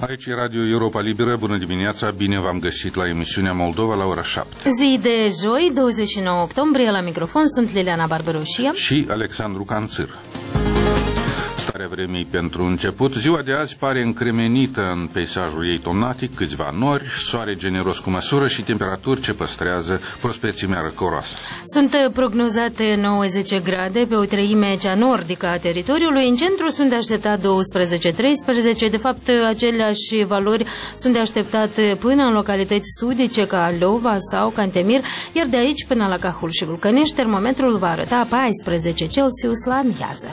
Aici e Radio Europa Liberă, bună dimineața, bine v-am găsit la emisiunea Moldova la ora 7. Zi de joi, 29 octombrie, la microfon sunt Liliana Barbaroșia și Alexandru Canțir. Starea vremii pentru început. Ziua de azi pare încremenită în peisajul ei tonatic, câțiva nori, soare generos cu măsură și temperaturi ce păstrează prospețimea răcoroasă. Sunt prognozate 90 grade pe o treime cea nordică a teritoriului. În centru sunt de așteptat 12-13. De fapt, aceleași valori sunt de așteptat până în localități sudice ca Lova sau Cantemir, iar de aici până la Cahul și Vulcănești, termometrul va arăta 14 Celsius la amiază.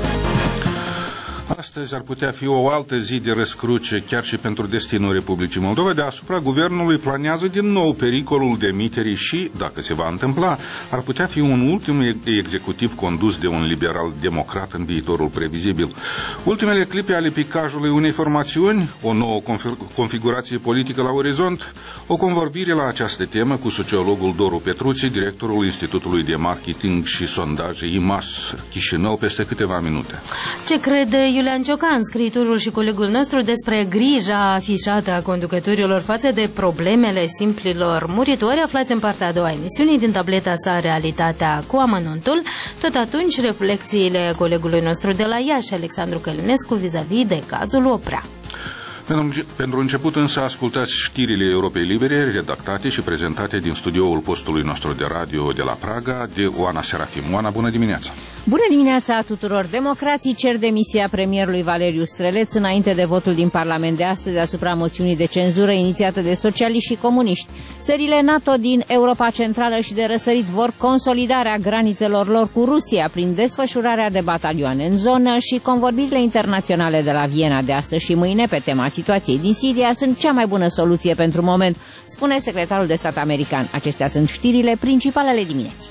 Astăzi ar putea fi o altă zi de răscruce chiar și pentru destinul Republicii Moldova. Deasupra guvernului planează din nou pericolul demiterii și, dacă se va întâmpla, ar putea fi un ultim executiv condus de un liberal democrat în viitorul previzibil. Ultimele clipe ale picajului unei formațiuni, o nouă configurație politică la orizont, o convorbire la această temă cu sociologul Doru Petruții, directorul Institutului de Marketing și Sondaje IMAS Chișinău, peste câteva minute. Ce crede Iulian Ciocan, scriitorul și colegul nostru, despre grija afișată a conducătorilor față de problemele simplilor muritori? Aflați în partea a doua emisiunii din tableta sa Realitatea cu amănuntul. Tot atunci, reflexiile colegului nostru de la Iași, Alexandru Călinescu, vis-a-vis de cazul Oprea. Pentru început însă ascultați știrile Europei Libere, redactate și prezentate din studioul postului nostru de radio de la Praga, de Oana Serafim. Oana, bună dimineața! Bună dimineața tuturor! Democrații cer demisia premierului Valeriu Streleț înainte de votul din Parlament de astăzi asupra moțiunii de cenzură inițiată de socialiști și comuniști. Țările NATO din Europa Centrală și de răsărit vor consolidarea granițelor lor cu Rusia prin desfășurarea de batalioane în zonă și convorbirile internaționale de la Viena de astăzi și mâine pe tema situației din Siria sunt cea mai bună soluție pentru moment, spune secretarul de stat american. Acestea sunt știrile principale ale dimineții.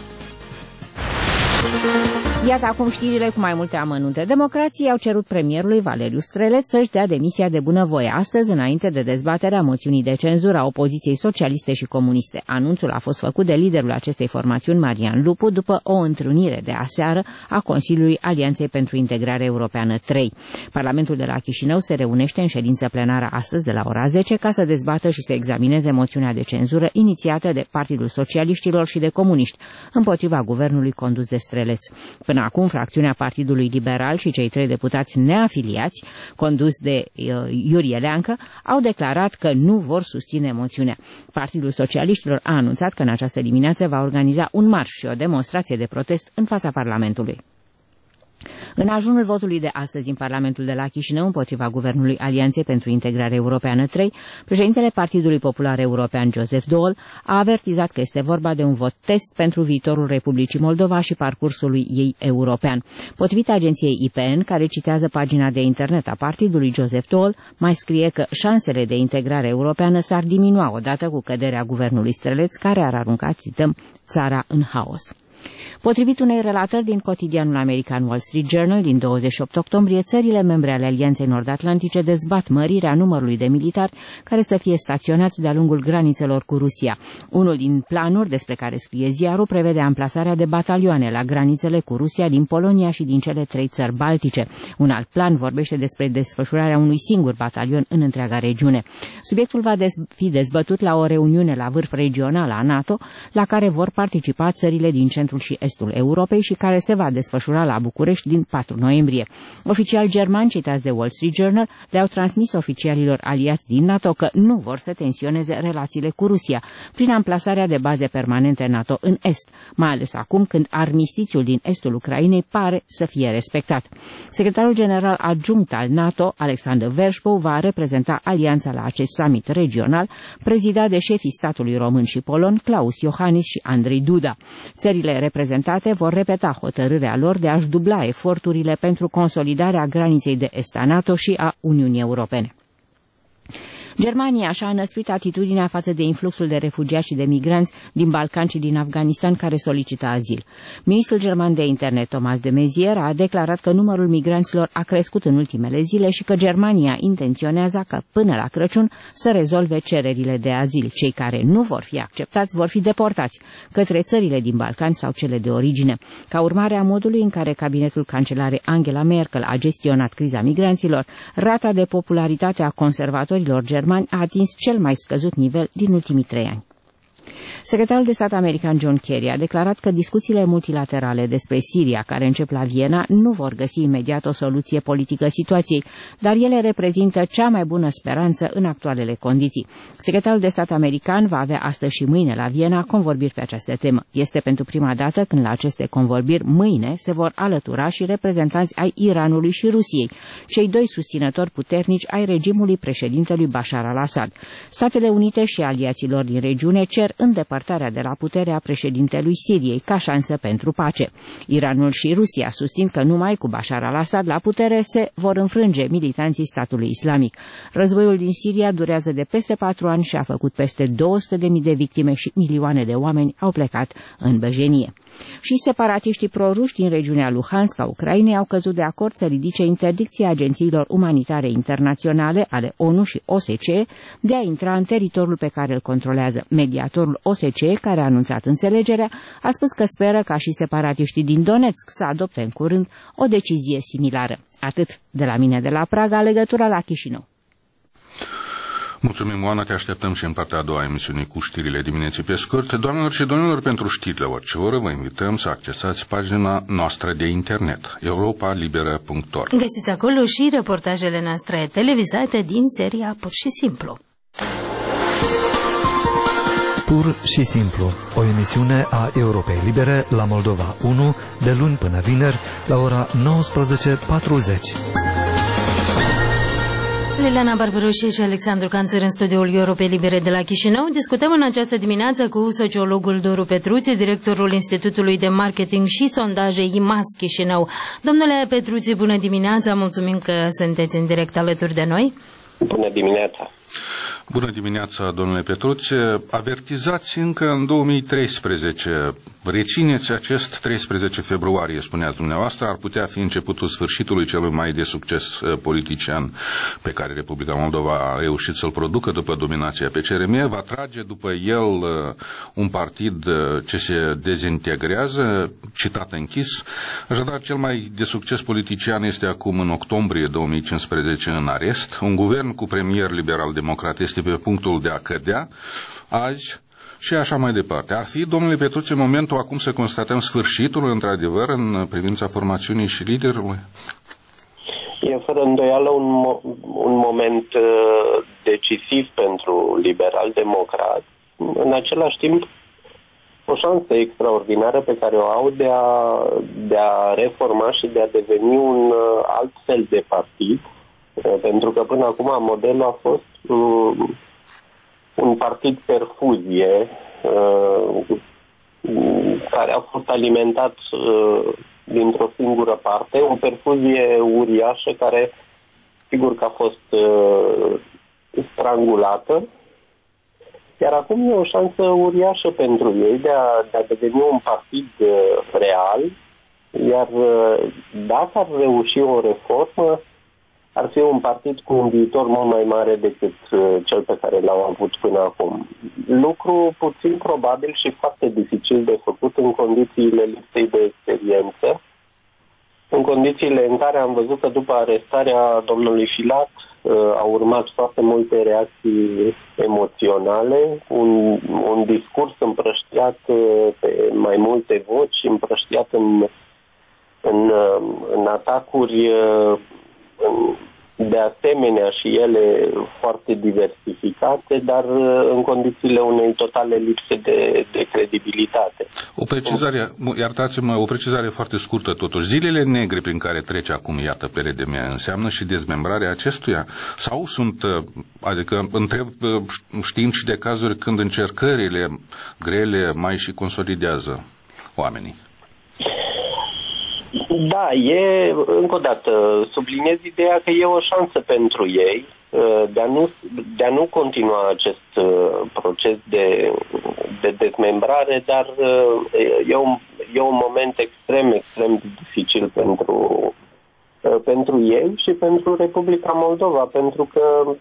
Iată acum știrile cu mai multe amănunte. Democrații au cerut premierului Valeriu Streleț să-și dea demisia de bunăvoie astăzi, înainte de dezbaterea moțiunii de cenzură a opoziției socialiste și comuniste. Anunțul a fost făcut de liderul acestei formațiuni, Marian Lupu, după o întrunire de aseară a Consiliului Alianței pentru Integrare Europeană 3. Parlamentul de la Chișinău se reunește în ședință plenară astăzi de la ora 10 ca să dezbată și să examineze moțiunea de cenzură inițiată de Partidul Socialiștilor și de Comuniști împotriva guvernului condus de Streleț. Până acum, fracțiunea Partidului Liberal și cei 3 deputați neafiliați, condus de Iurie Leancă, au declarat că nu vor susține moțiunea. Partidul Socialiștilor a anunțat că în această dimineață va organiza un marș și o demonstrație de protest în fața Parlamentului. În ajunul votului de astăzi în Parlamentul de la Chișinău împotriva guvernului Alianței pentru Integrare Europeană 3, președintele Partidului Popular European, Joseph Daul, a avertizat că este vorba de un vot test pentru viitorul Republicii Moldova și parcursul ei european. Potrivit agenției IPN, care citează pagina de internet a partidului, Joseph Daul mai scrie că șansele de integrare europeană s-ar diminua odată cu căderea guvernului Streleț, care ar arunca, cităm, țara în haos. Potrivit unei relatări din cotidianul american Wall Street Journal din 28 octombrie, țările membre ale Alianței Nord-Atlantice dezbat mărirea numărului de militari care să fie staționați de-a lungul granițelor cu Rusia. Unul din planuri despre care scrie ziarul prevede amplasarea de batalioane la granițele cu Rusia din Polonia și din cele 3 țări baltice. Un alt plan vorbește despre desfășurarea unui singur batalion în întreaga regiune. Subiectul va fi dezbătut la o reuniune la vârf regional a NATO, la care vor participa țările din centrul și estul Europei și care se va desfășura la București din 4 noiembrie. Oficiali germani citați de Wall Street Journal le-au transmis oficialilor aliați din NATO că nu vor să tensioneze relațiile cu Rusia prin amplasarea de baze permanente NATO în Est, mai ales acum când armistițiul din estul Ucrainei pare să fie respectat. Secretarul general adjunct al NATO, Alexander Vershbow, va reprezenta alianța la acest summit regional, prezidat de șefii statului român și polon, Klaus Iohannis și Andrei Duda. Țările reprezentate vor repeta hotărârea lor de a-și dubla eforturile pentru consolidarea graniței de est a NATO și a Uniunii Europene. Germania și-a înăsprit atitudinea față de influxul de refugiați și de migranți din Balcan și din Afganistan care solicită azil. Ministrul german de interne, Thomas de Maizière, a declarat că numărul migranților a crescut în ultimele zile și că Germania intenționează că până la Crăciun să rezolve cererile de azil. Cei care nu vor fi acceptați vor fi deportați către țările din Balcani sau cele de origine. Ca urmare a modului în care cabinetul cancelarei Angela Merkel a gestionat criza migranților, rata de popularitate a conservatorilor germani a atins cel mai scăzut nivel din ultimii 3 ani. Secretarul de stat american John Kerry a declarat că discuțiile multilaterale despre Siria, care încep la Viena, nu vor găsi imediat o soluție politică situației, dar ele reprezintă cea mai bună speranță în actualele condiții. Secretarul de stat american va avea astăzi și mâine la Viena convorbiri pe această temă. Este pentru prima dată când la aceste convorbiri mâine se vor alătura și reprezentanți ai Iranului și Rusiei, cei doi susținători puternici ai regimului președintelui Bashar al-Assad. Statele Unite și aliaților din regiune cer îndepărtarea de la putere a președintelui Siriei ca șansă pentru pace. Iranul și Rusia susțin că numai cu Bashar al-Assad la putere se vor înfrânge militanții statului islamic. Războiul din Siria durează de peste 4 ani și a făcut peste 200.000 de victime și milioane de oameni au plecat în băjenie. Și separatiștii proruși din regiunea Luhansk a Ucrainei au căzut de acord să ridice interdicția agențiilor umanitare internaționale ale ONU și OSCE de a intra în teritoriul pe care îl controlează. Mediatorul OSCE, care a anunțat înțelegerea, a spus că speră ca și separatiștii din Donetsk să adopte în curând o decizie similară. Atât de la mine de la Praga, legătura la Chișinău. Mulțumim, Oana, te așteptăm și în partea a doua a emisiunii cu știrile dimineții pe scurt. Doamnelor și domnilor, pentru știrile orice oră, vă invităm să accesați pagina noastră de internet, europalibera.org. Găsiți acolo și reportajele noastre televizate din seria Pur și Simplu. Pur și Simplu, o emisiune a Europei Libere la Moldova 1, de luni până vineri, la ora 19:40. Liliana Barbaroșie și Alexandru Canțăr în studioul Europei Libere de la Chișinău. Discutăm în această dimineață cu sociologul Doru Petruți, directorul Institutului de Marketing și Sondaje IMAS Chișinău. Domnule Petruți, bună dimineața, mulțumim că sunteți în direct alături de noi. Bună dimineața! Bună dimineața, domnule Petruțe. Avertizați încă în 2013. Rețineți acest 13 februarie, spuneați dumneavoastră, ar putea fi începutul sfârșitului celui mai de succes politician pe care Republica Moldova a reușit să-l producă după dominația pe CRM. Va trage după el un partid ce se dezintegrează, citat închis. Așadar, cel mai de succes politician este acum în octombrie 2015 în arest. Un guvern cu premier liberal-democrat este pe punctul de a cădea azi și așa mai departe. Ar fi, domnule Petruțe, momentul acum să constatăm sfârșitul, într-adevăr, în privința formațiunii și liderului? E fără îndoială un moment decisiv pentru liberal-democrat. În același timp, o șansă extraordinară pe care o au de a reforma și de a deveni un alt fel de partid. Pentru că până acum modelul a fost un partid perfuzie care a fost alimentat dintr-o singură parte, o perfuzie uriașă care sigur că a fost strangulată, iar acum e o șansă uriașă pentru ei de a deveni un partid real, iar dacă ar reuși o reformă, ar fi un partid cu un viitor mult mai mare decât cel pe care l-au avut până acum. Lucru puțin probabil și foarte dificil de făcut în condițiile lipsei de experiență, în condițiile în care am văzut că după arestarea domnului Filat au urmat foarte multe reacții emoționale, un discurs împrăștiat pe mai multe voci, împrăștiat în atacuri de asemenea și ele foarte diversificate, dar în condițiile unei totale lipse de credibilitate. O precizare, iertați-mă, o precizare foarte scurtă totuși. Zilele negre prin care trece acum, iată, PRDM, înseamnă și dezmembrarea acestuia? Sau sunt, adică întreb știind și de cazuri când încercările grele mai și consolidează oamenii? Da, încă o dată, subliniez ideea că e o șansă pentru ei, de a nu continua acest proces de dezmembrare, dar e un moment extrem de dificil pentru ei și pentru Republica Moldova, pentru că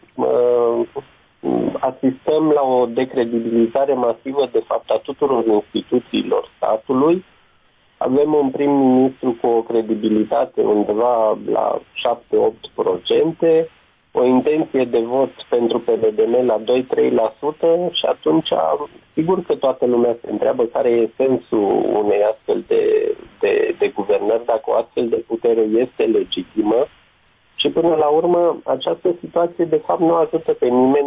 asistăm la o decredibilizare masivă, de fapt, a tuturor instituțiilor statului. Avem un prim-ministru cu o credibilitate undeva la 7-8%, o intenție de vot pentru PLDM la 2-3% și atunci, sigur că toată lumea se întreabă care e sensul unei astfel de guvernări, dacă o astfel de putere este legitimă. Și până la urmă, această situație de fapt nu ajută pe nimeni,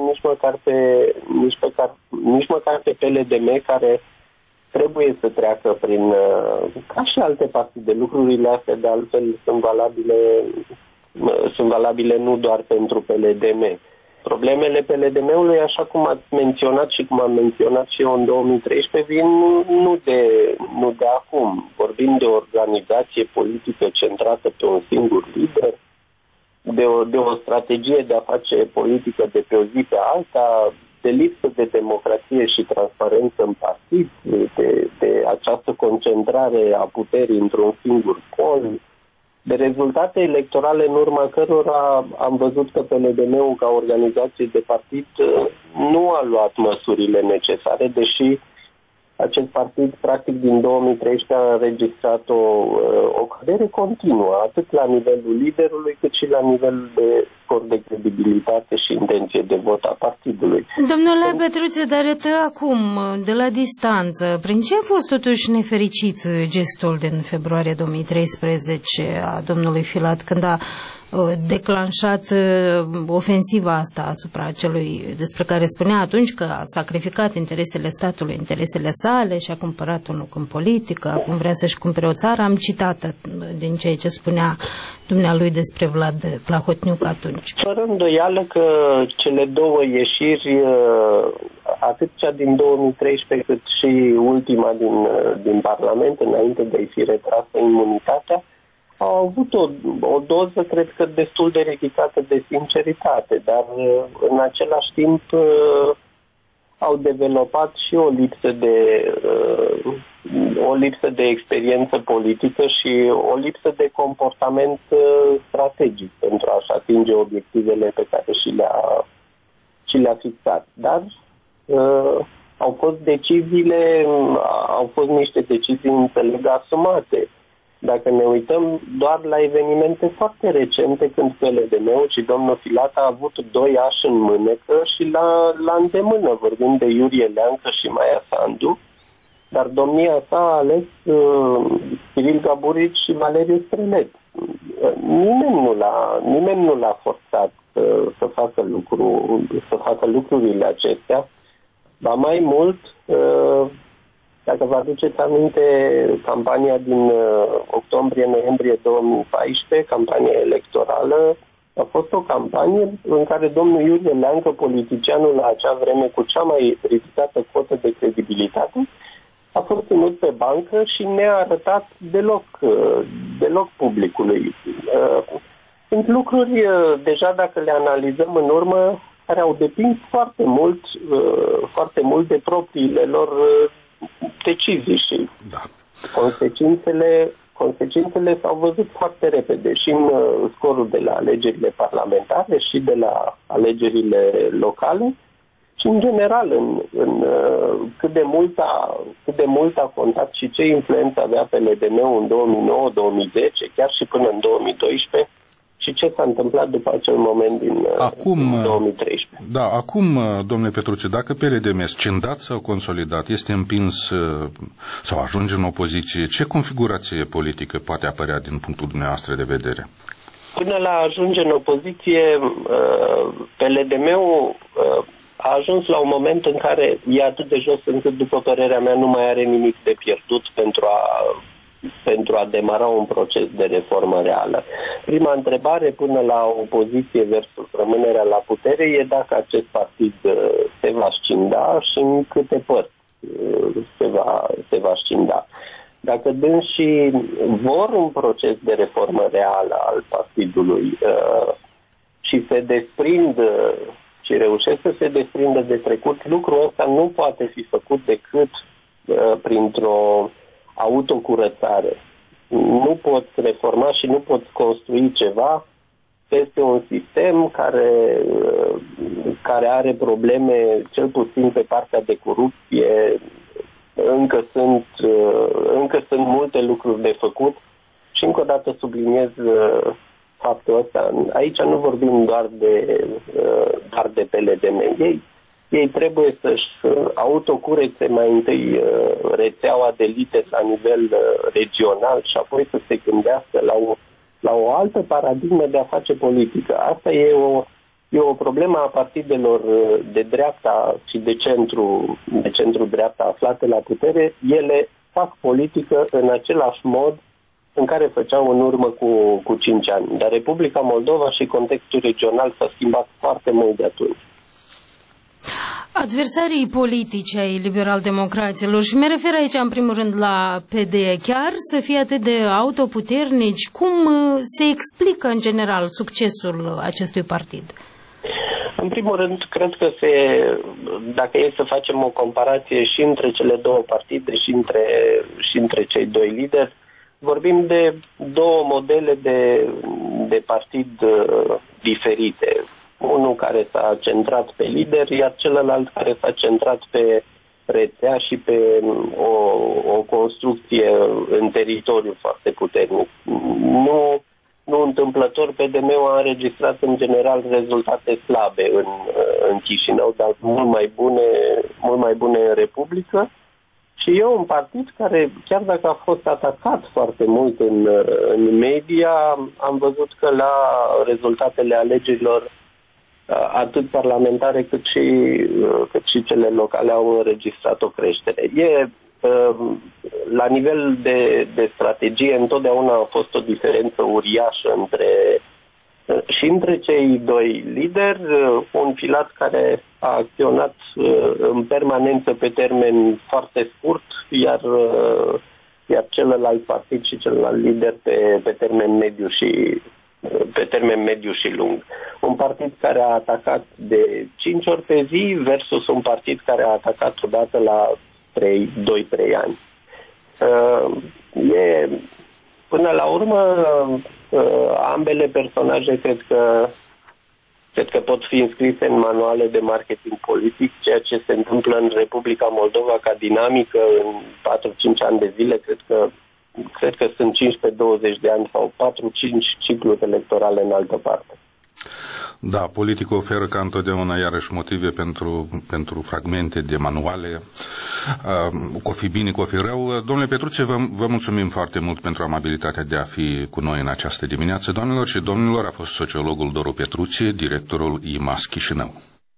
nici măcar pe PLDM, care trebuie să treacă prin, ca și alte partide, lucrurile astea de altfel sunt valabile nu doar pentru PLDM. Problemele PLDM-ului, așa cum ați menționat și cum am menționat și eu în 2013, vin nu de acum. Vorbim de o organizație politică centrată pe un singur lider, de o strategie de a face politică de pe o zi pe alta, de lipsă de democrație și transparență în partid, de această concentrare a puterii într-un singur pol, de rezultate electorale în urma cărora am văzut că PLDM-ul ca organizație de partid nu a luat măsurile necesare, deși acest partid, practic, din 2013 a înregistrat o cădere continuă, atât la nivelul liderului, cât și la nivelul de scor de credibilitate și intenție de vot a partidului. Domnule Petruță, dar acum, de la distanță, prin ce a fost totuși nefericit gestul din februarie 2013 a domnului Filat, când a declanșat ofensiva asta asupra celui despre care spunea atunci că a sacrificat interesele statului, interesele sale și a cumpărat un loc în politică, acum vrea să-și cumpere o țară. Am citat din ceea ce spunea dumnealui despre Vlad Plahotniuc atunci. Fără îndoială că cele două ieșiri, atât cea din 2013 cât și ultima din Parlament, înainte de a-i fi retrasă imunitatea, au avut o doză, cred că, destul de ridicată de sinceritate, dar în același timp au developat și o lipsă de experiență politică și o lipsă de comportament strategic pentru a-și atinge obiectivele pe care și le-a fixat. Dar au fost niște decizii, înțeleg, asumate. Dacă ne uităm doar la evenimente foarte recente, când PLDM-ul și domnul Filat a avut 2 ași în mânecă și la îndemână, vorbim de Iurie Leancă și Maia Sandu, dar domnia sa a ales Cyril Gaburici și Valeriu Strelet. Nimeni nu l-a forțat să facă lucrurile acestea, ba mai mult. Dacă vă aduceți aminte, campania din octombrie-noiembrie 2014, campania electorală, a fost o campanie în care domnul Iurie Leancă, politicianul la acea vreme cu cea mai ridicată cotă de credibilitate, a fost ținut pe bancă și ne-a arătat deloc publicului. Sunt lucruri, deja dacă le analizăm în urmă, care au depins foarte mult de propriile lor decizii și consecințele s-au văzut foarte repede și în scorul de la alegerile parlamentare și de la alegerile locale și în general în cât de mult a contat și ce influență avea PLDM-ul în 2009-2010, chiar și până în 2012, și ce s-a întâmplat după acel moment din 2013. Da, acum, domnule Petruță, dacă PLDM scindat sau consolidat este împins sau ajunge în opoziție, ce configurație politică poate apărea din punctul dumneavoastră de vedere? Până la ajunge în opoziție, PLDM-ul a ajuns la un moment în care e atât de jos încât, după părerea mea, nu mai are nimic de pierdut pentru a demara un proces de reformă reală. Prima întrebare până la opoziție versus rămânerea la putere e dacă acest partid se va scinda și în câte părți se va scinda. Dacă dânsii vor un proces de reformă reală al partidului și se desprind și reușesc să se desprindă de trecut, lucrul ăsta nu poate fi făcut decât printr-o autocurățare. Nu poți reforma și nu poți construi ceva peste un sistem care are probleme, cel puțin pe partea de corupție. Încă sunt multe lucruri de făcut și încă o dată subliniez faptul ăsta. Aici nu vorbim doar de PLDM. Ei trebuie să-și autocurețe mai întâi rețeaua de lideri la nivel regional și apoi să se gândească la o altă paradigmă de a face politică. Asta e o problemă a partidelor de dreapta și de centru-dreapta aflate la putere. Ele fac politică în același mod în care făceau în urmă cu 5 ani. Dar Republica Moldova și contextul regional s-a schimbat foarte mult de atunci. Adversarii politici ai liberal-democraților, și mă refer aici în primul rând la PD, chiar să fie atât de autoputernici, cum se explică în general succesul acestui partid? În primul rând, cred că dacă e să facem o comparație și între cele două partide și între cei doi lideri, vorbim de două modele de partid diferite. Unul care s-a centrat pe lideri, iar celălalt care s-a centrat pe rețea și pe o construcție în teritoriu foarte puternic. Nu întâmplător, PDM-ul a înregistrat în general rezultate slabe în Chișinău, dar mult mai bune în Republică. Și e un partid care, chiar dacă a fost atacat foarte mult în media, am văzut că la rezultatele alegerilor, atât parlamentare cât și cele locale, au înregistrat o creștere. La nivel de strategie, întotdeauna a fost o diferență uriașă între cei doi lideri, un Filat care a acționat în permanență pe termen foarte scurt, iar celălalt partid și celălalt lider pe termen mediu și lung. Un partid care a atacat de 5 ori pe zi versus un partid care a atacat odată la 2-3 ani. Până la urmă, ambele personaje cred că pot fi înscrise în manuale de marketing politic. Ceea ce se întâmplă în Republica Moldova ca dinamică în 4-5 ani de zile, cred că sunt 15-20 de ani sau 4-5 cicluri electorale în altă parte. Da, politica oferă ca întotdeauna iarăși motive pentru fragmente de manuale, cu o fi bine, cu o fi rău. Domnule Petruce, vă mulțumim foarte mult pentru amabilitatea de a fi cu noi în această dimineață. Doamnelor și domnilor, a fost sociologul Doru Petruce, directorul IMAS Chișinău.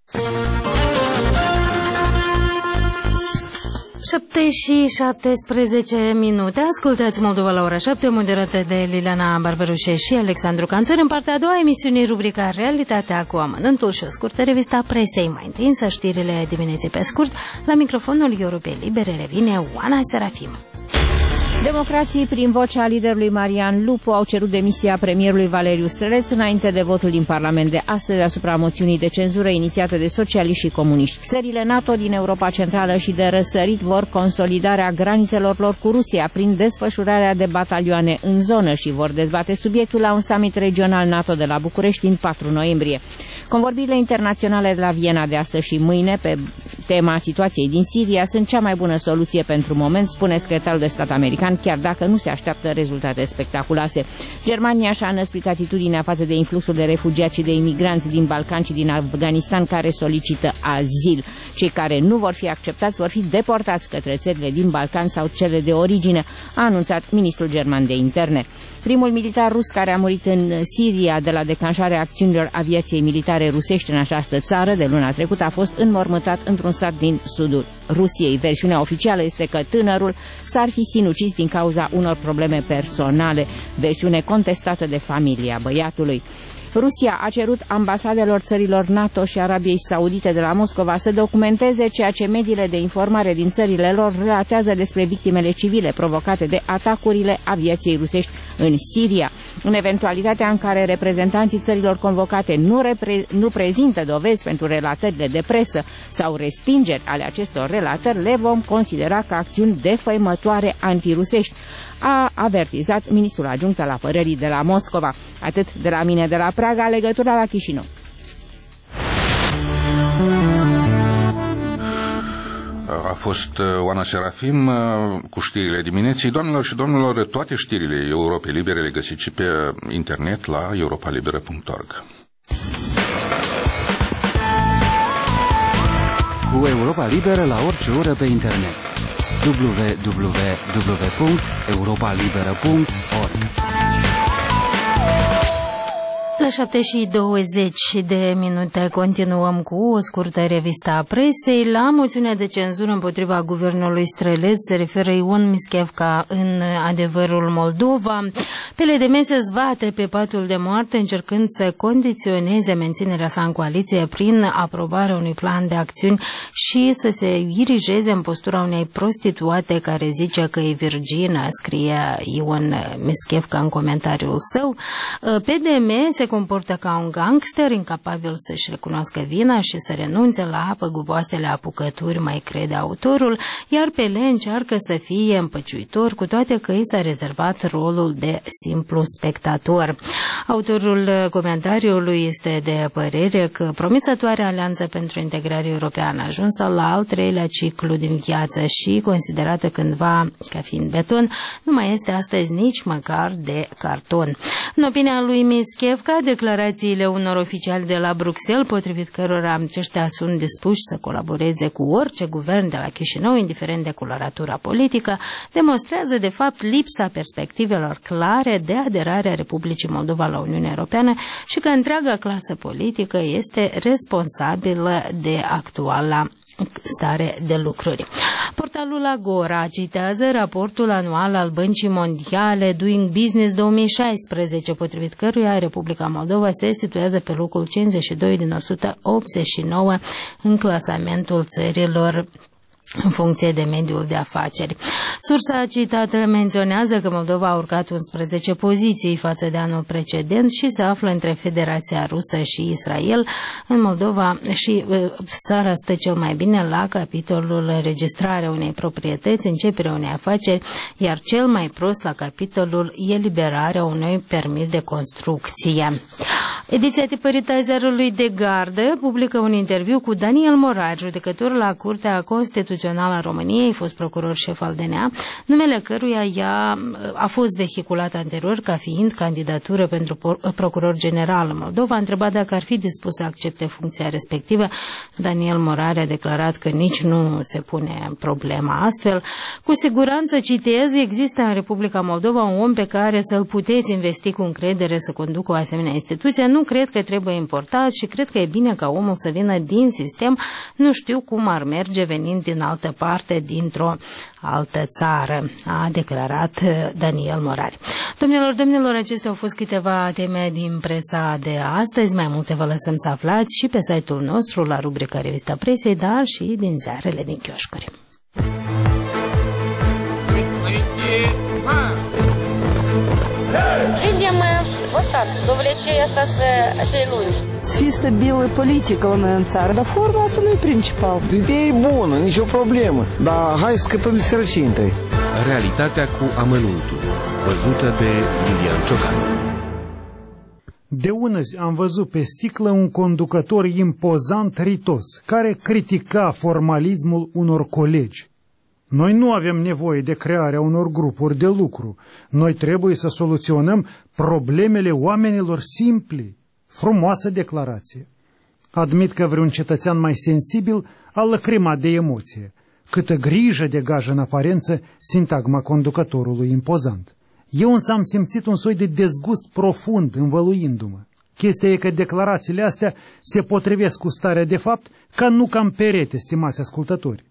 7:17. Ascultați Moldova la ora 7, moderată de Liliana Barberușe și Alexandru Canțăr. În partea a doua emisiunii, rubrica Realitatea cu amănântul și o scurtă revista presei. Mai întâi, însă, știrile dimineții pe scurt. La microfonul Europei Libere revine Oana Serafim. Democrații, prin vocea liderului Marian Lupu, au cerut demisia premierului Valeriu Streleț înainte de votul din Parlament de astăzi asupra moțiunii de cenzură inițiată de socialiști și comuniști. Țările NATO din Europa Centrală și de răsărit vor consolidarea granițelor lor cu Rusia prin desfășurarea de batalioane în zonă și vor dezbate subiectul la un summit regional NATO de la București în 4 noiembrie. Convorbirile internaționale de la Viena de astăzi și mâine pe tema situației din Siria sunt cea mai bună soluție pentru moment, spune secretarul de stat american, chiar dacă nu se așteaptă rezultate spectaculoase. Germania și-a înăsprit atitudinea față de influxul de refugiați și de imigranți din Balcan și din Afganistan care solicită azil. Cei care nu vor fi acceptați vor fi deportați către țările din Balcan sau cele de origine, a anunțat ministrul german de interne. Primul militar rus care a murit în Siria de la declanșarea acțiunilor aviației militare rusești în această țară de luna trecută a fost înmormântat într-un sat din sudul Rusiei. Versiunea oficială este că tânărul s-ar fi sinucis din cauza unor probleme personale, versiune contestată de familia băiatului. Rusia a cerut ambasadelor țărilor NATO și Arabiei Saudite de la Moscova să documenteze ceea ce mediile de informare din țările lor relatează despre victimele civile provocate de atacurile aviației rusești în Siria. În eventualitatea în care reprezentanții țărilor convocate nu prezintă dovezi pentru relatările de presă sau respingeri ale acestor relatări, le vom considera ca acțiuni defăimătoare antirusești, a avertizat ministrul adjunct al apărării de la Moscova. Atât de la mine de la Praga, legătura la Chișinău. A fost Oana Serafim cu știrile dimineții. Doamnelor și domnilor, toate știrile Europei Libere le găsiți și pe internet la europalibera.org. Cu Europa Liberă la orice oră pe internet. www.europalibera.org. La 7:20 continuăm cu o scurtă revistă a presei. La moțiunea de cenzură împotriva guvernului străleț se referă Ion Mischevca în Adevărul Moldova. PLDM se zbate pe patul de moarte încercând să condiționeze menținerea sa în coaliție prin aprobarea unui plan de acțiuni și să se dirigeze în postura unei prostituate care zice că e virgină, scrie Ion Mischevca în comentariul său. PDM se comportă ca un gangster incapabil să-și recunoască vina și să renunțe la păguboasele apucături, mai crede autorul, iar PL încearcă să fie împăciuitor, cu toate că i s-a rezervat rolul de simplu spectator. Autorul comentariului este de părere că promițătoarea alianță pentru integrare europeană, ajunsă la al treilea ciclu din viață și considerată cândva ca fiind beton, nu mai este astăzi nici măcar de carton. În opinia lui Mischevca, declarațiile unor oficiali de la Bruxelles, potrivit cărora aceștia sunt dispuși să colaboreze cu orice guvern de la Chișinău, indiferent de coloratura politică, demonstrează de fapt lipsa perspectivelor clare de aderare a Republicii Moldova la Uniunea Europeană și că întreaga clasă politică este responsabilă de actuala stare de lucruri. Portalul Agora citează raportul anual al Băncii Mondiale Doing Business 2016, potrivit căruia Republica Moldova se situează pe locul 52 din 189 în clasamentul țărilor în funcție de mediul de afaceri. Sursa citată menționează că Moldova a urcat 11 poziții față de anul precedent și se află între Federația Rusă și Israel. În Moldova și țara stă cel mai bine la capitolul înregistrarea unei proprietăți, începerea unei afaceri, iar cel mai prost la capitolul eliberarea unui permis de construcție. Ediția tipărită a ziarului De Gardă publică un interviu cu Daniel Morar, judecător la Curtea Constituțională a României, fost procuror șef al DNA, numele căruia ea a fost vehiculat anterior ca fiind candidatură pentru procuror general în Moldova. A întrebat dacă ar fi dispus să accepte funcția respectivă. Daniel Morar a declarat că nici nu se pune problema astfel. Cu siguranță, citez, există în Republica Moldova un om pe care să-l puteți investi cu încredere să conducă o asemenea instituție. Nu cred că trebuie importat și cred că e bine ca omul să vină din sistem. Nu știu cum ar merge venind din altă parte, dintr-o altă țară, a declarat Daniel Morari. Domnilor, acestea au fost câteva teme din presa de astăzi. Mai multe vă lăsăm să aflați și pe site-ul nostru, la rubrica Revista Presei, dar și din ziarele din chioșcuri. Видим вот так, до влечения остаться acei lungi. Să fie stabilă politică la noi în țară, dar forma asta nu e principal. Ideea e bună, nicio problemă, dar hai să scăpăm de sărăcie întâi. Realitatea cu amănuntul, văzută de Lilian Ciocan. De ună zi am văzut pe sticlă un conducător impozant ritos, care critica formalismul unor colegi. Noi nu avem nevoie de crearea unor grupuri de lucru. Noi trebuie să soluționăm problemele oamenilor simpli. Frumoasă declarație. Admit că vreun cetățean mai sensibil a lăcrimat de emoție. Câtă grijă degajă în aparență sintagma conducătorului impozant. Eu însă am simțit un soi de dezgust profund învăluindu-mă. Chestia e că declarațiile astea se potrivesc cu starea de fapt ca nu cam perete, stimați ascultători.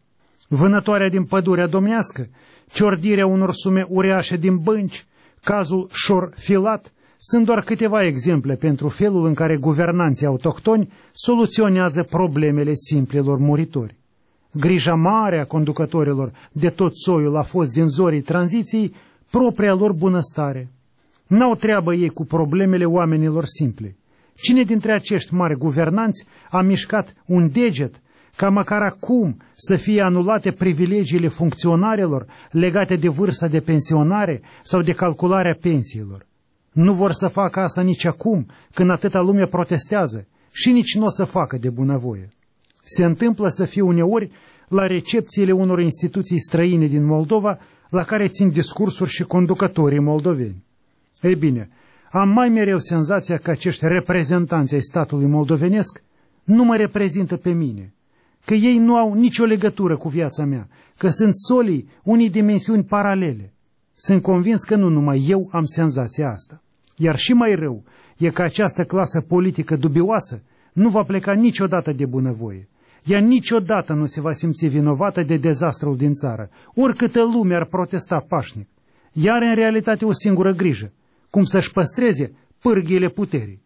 Vânătoarea din pădurea domnească, ciordirea unor sume uriașe din bănci, cazul Șor Filat, sunt doar câteva exemple pentru felul în care guvernanții autohtoni soluționează problemele simplilor muritori. Grija mare a conducătorilor de tot soiul a fost din zorii tranziției propria lor bunăstare. N-au treabă ei cu problemele oamenilor simple. Cine dintre acești mari guvernanți a mișcat un deget ca măcar acum să fie anulate privilegiile funcționarilor legate de vârsta de pensionare sau de calcularea pensiilor? Nu vor să facă asta nici acum, când atâta lume protestează, și nici nu o să facă de bunăvoie. Se întâmplă să fie uneori la recepțiile unor instituții străine din Moldova, la care țin discursuri și conducătorii moldoveni. Ei bine, am mai mereu senzația că acești reprezentanți ai statului moldovenesc nu mă reprezintă pe mine, că ei nu au nicio legătură cu viața mea, că sunt solii unei dimensiuni paralele. Sunt convins că nu numai eu am senzația asta. Iar și mai rău e că această clasă politică dubioasă nu va pleca niciodată de bunăvoie. Ea niciodată nu se va simți vinovată de dezastrul din țară, oricâtă lume ar protesta pașnic. Ea are în realitate o singură grijă, cum să-și păstreze pârghiile puterii.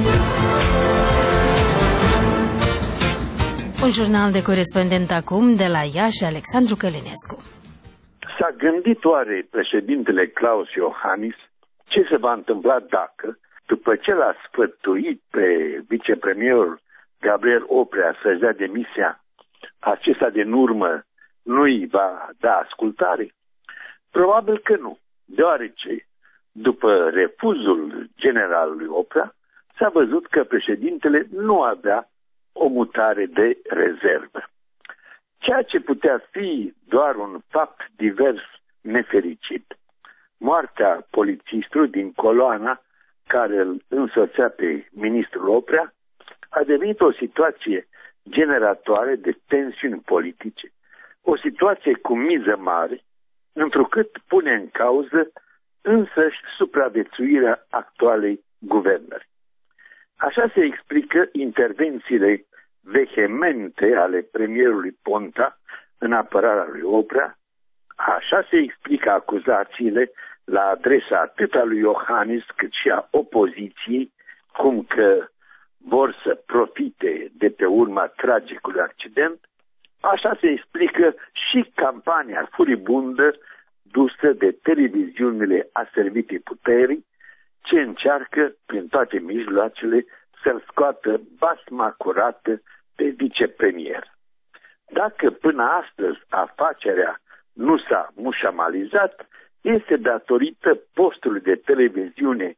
Un jurnal de corespondent acum de la Iași, Alexandru Călinescu. S-a gândit oare președintele Klaus Iohannis ce se va întâmpla dacă, după ce l-a sfătuit pe vicepremierul Gabriel Oprea să-și dea demisia, acesta din urmă nu-i va da ascultare? Probabil că nu, deoarece, după refuzul generalului Oprea, s-a văzut că președintele nu avea o mutare de rezervă. Ceea ce putea fi doar un fapt divers nefericit, moartea polițistului din coloana care îl însoțea pe ministrul Oprea, a devenit o situație generatoare de tensiuni politice, o situație cu miză mare, întrucât pune în cauză însăși supraviețuirea actualei guvernări. Așa se explică intervențiile vehemente ale premierului Ponta în apărarea lui Oprea, așa se explică acuzațiile la adresa atât a lui Iohannis cât și a opoziției, cum că vor să profite de pe urma tragicului accident, așa se explică și campania furibundă dusă de televiziunile aservite puterii, ce încearcă prin toate mijloacele să-l scoată basma curată pe vicepremier. Dacă până astăzi afacerea nu s-a mușamalizat, este datorită postului de televiziune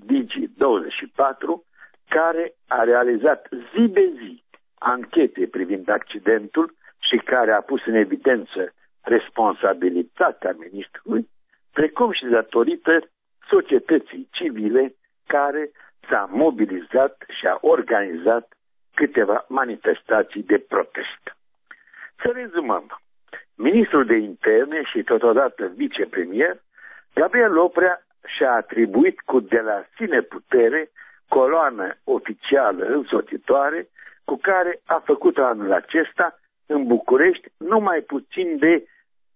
Digi24, care a realizat zi de zi anchete privind accidentul și care a pus în evidență responsabilitatea ministrului, precum și datorită societății civile care s-a mobilizat și a organizat câteva manifestații de protest. Să rezumăm. Ministrul de interne și totodată vicepremier, Gabriel Oprea și-a atribuit cu de la sine putere coloană oficială însoțitoare cu care a făcut anul acesta în București numai puțin de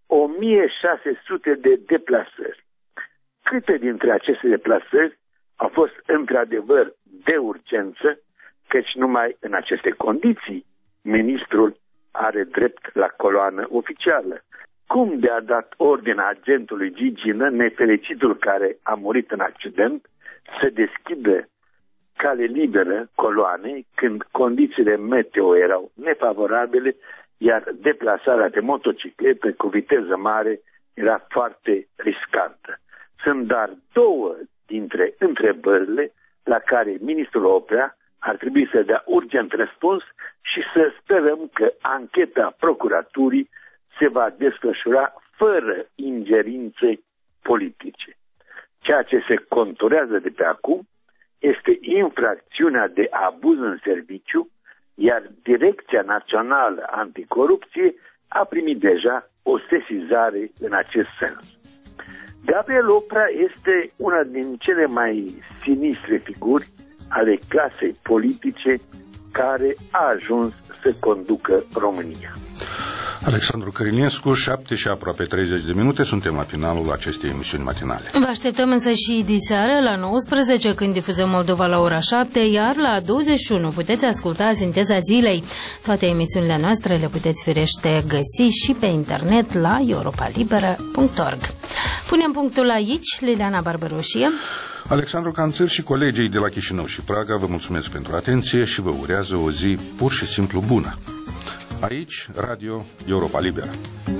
1600 de deplasări. Câte dintre aceste deplasări au fost într-adevăr de urgență, căci numai în aceste condiții ministrul are drept la coloană oficială. Cum de a dat ordine agentului Gigină, nefericitul care a murit în accident, să deschidă cale liberă coloanei când condițiile meteo erau nefavorabile, iar deplasarea de motociclete cu viteză mare era foarte riscantă. Sunt doar două dintre întrebările la care ministrul Oprea ar trebui să dea urgent răspuns și să sperăm că ancheta procuraturii se va desfășura fără ingerințe politice. Ceea ce se conturează de pe acum este infracțiunea de abuz în serviciu, iar Direcția Națională Anticorupție a primit deja o sesizare în acest sens. Gabriel Oprea este una din cele mai sinistre figuri ale clasei politice care a ajuns să conducă România. Alexandru Cărinescu, 7 și aproape 30 de minute, suntem la finalul acestei emisiuni matinale. Vă așteptăm însă și diseară la 19, când difuzăm Moldova la ora 7, iar la 21 puteți asculta Sinteza Zilei. Toate emisiunile noastre le puteți firește găsi și pe internet la europalibera.org. Punem punctul aici, Liliana Barbaroșie, Alexandru Canțăr și colegii de la Chișinău și Praga vă mulțumesc pentru atenție și vă urează o zi pur și simplu bună. Aici, Radio Europa Liberă.